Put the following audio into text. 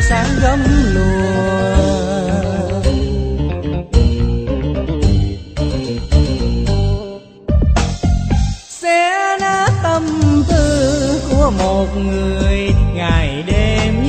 sáng gấm lùa. Xé nát tâm tư của một người, ngày đêm